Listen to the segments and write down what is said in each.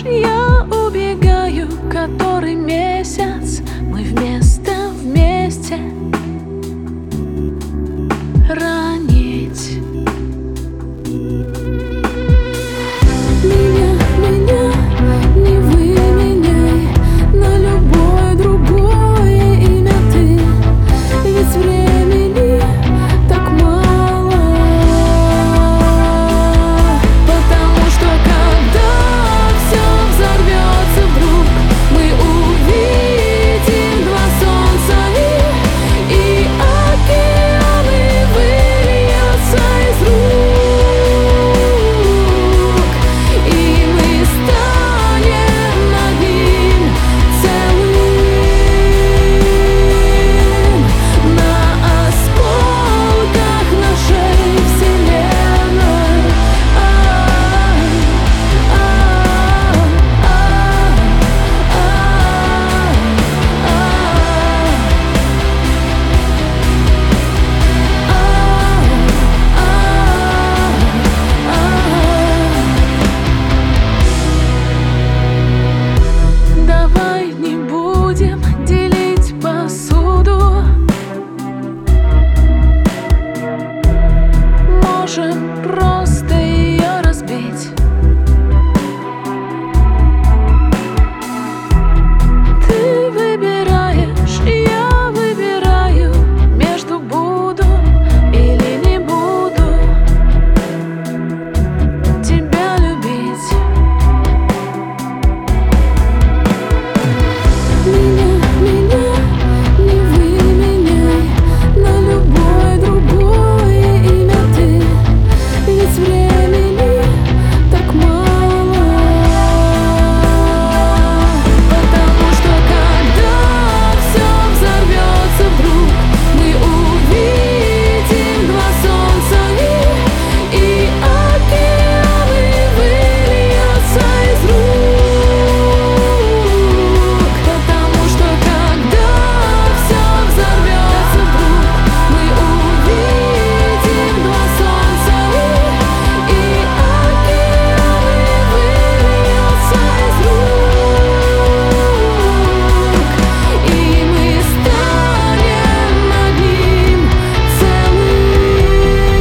я убегаю, который месяц мы вместе ранить. Меня не выменяй на любое другое имя ты, ведь времени так мало. Потому что когда все взорвется вдруг, мы увидим два солнца и океаны выльются из рук. Можем просто ее разбить. Ты выбираешь, я выбираю между буду или не буду тебя любить. Меня не выменяй на любое другое имя ты, ведь времени так мало. Потому что когда все взорвется вдруг, мы увидим два солнца и океаны выльются из рук. Потому что когда все взорвется вдруг, мы увидим два солнца и океаны выльются из рук. И мы станем одним целым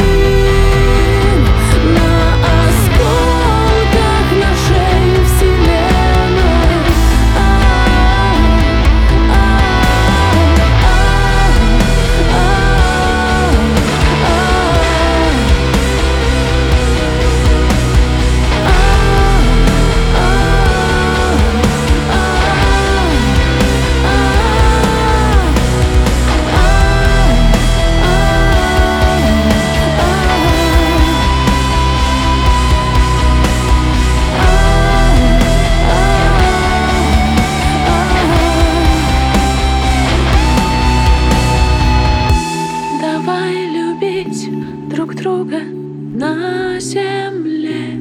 на осколках нашей вселенной. Давай любить друг друга на земле.